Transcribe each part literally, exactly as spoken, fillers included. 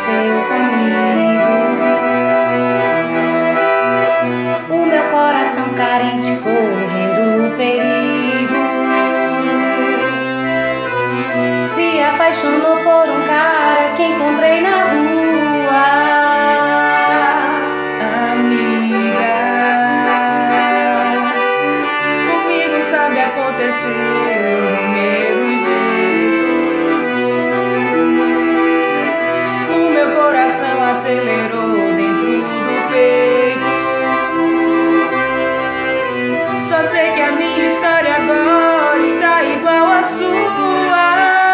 aconteceu comigo. O meu coração carente correndo perigo, se apaixonou por um cara que encontrei na rua. Amiga, comigo sabe acontecer do mesmo jeito. O meu coração acelerou dentro do peito. Só sei que a minha história agora está igual à sua.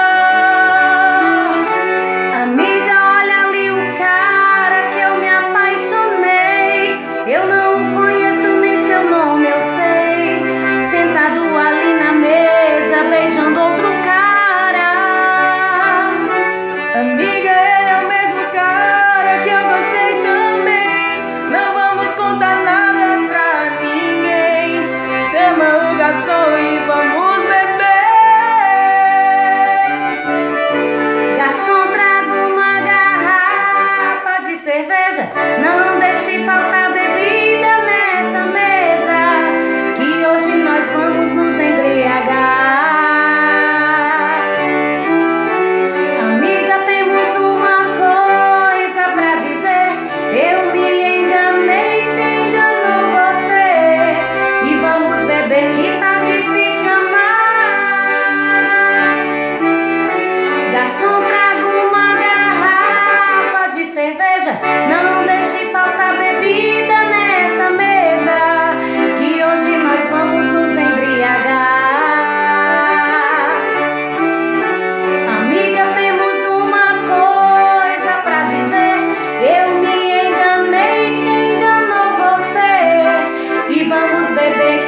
Amiga, olha ali o cara que eu me apaixonei. Eu não o conheço, nem seu nome eu sei. Sentado ali na mesa, beijando outro cara. Amiga, ele é o mesmo cara que eu gostei também. Não vamos contar nada pra ninguém. Chama o garçom e vamos beber. Garçom, traga uma garrafa de cerveja. Não deixe faltar bebida nessa mesa, que hoje nós vamos nos embriagar. Amiga, temos uma coisa pra dizer. Eu me enganei, se enganou você. E vamos beber que tá difícil amar. Garçom, traga uma garrafa de cerveja. Não deixe faltar bebida nessa mesa, que hoje nós vamos nos embriagar. Amiga, temos uma coisa pra dizer. Eu me enganei, se enganou você. E vamos beber